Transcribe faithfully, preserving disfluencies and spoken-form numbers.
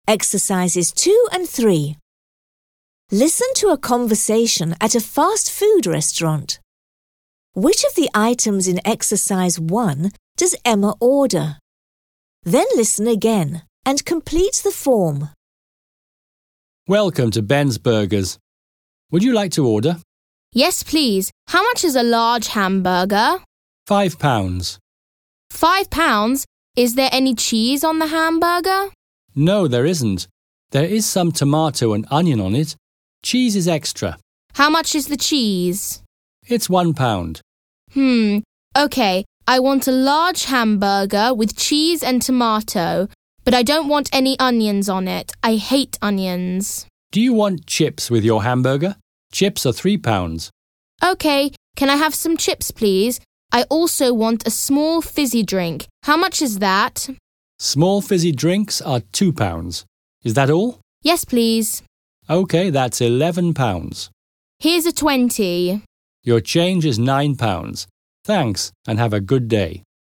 Exercises two and three. Listen to a conversation at a fast food restaurant. Which of the items in exercise one does Emma order? Then listen again and complete the form. Welcome to Ben's Burgers. Would you like to order? Yes, please. How much is a large hamburger? Five pounds. Five pounds? Is there any cheese on the hamburger? No, there isn't. There is some tomato and onion on it. Cheese is extra. How much is the cheese? It's one pound. Hmm, okay. I want a large hamburger with cheese and tomato, but I don't want any onions on it. I hate onions. Do you want chips with your hamburger? Chips are three pounds. Okay, can I have some chips, please? I also want a small fizzy drink. How much is that? Small fizzy drinks are two pounds. Is that all? Yes, please. Okay, that's eleven pounds. Here's a twenty. Your change is nine pounds. Thanks, and have a good day.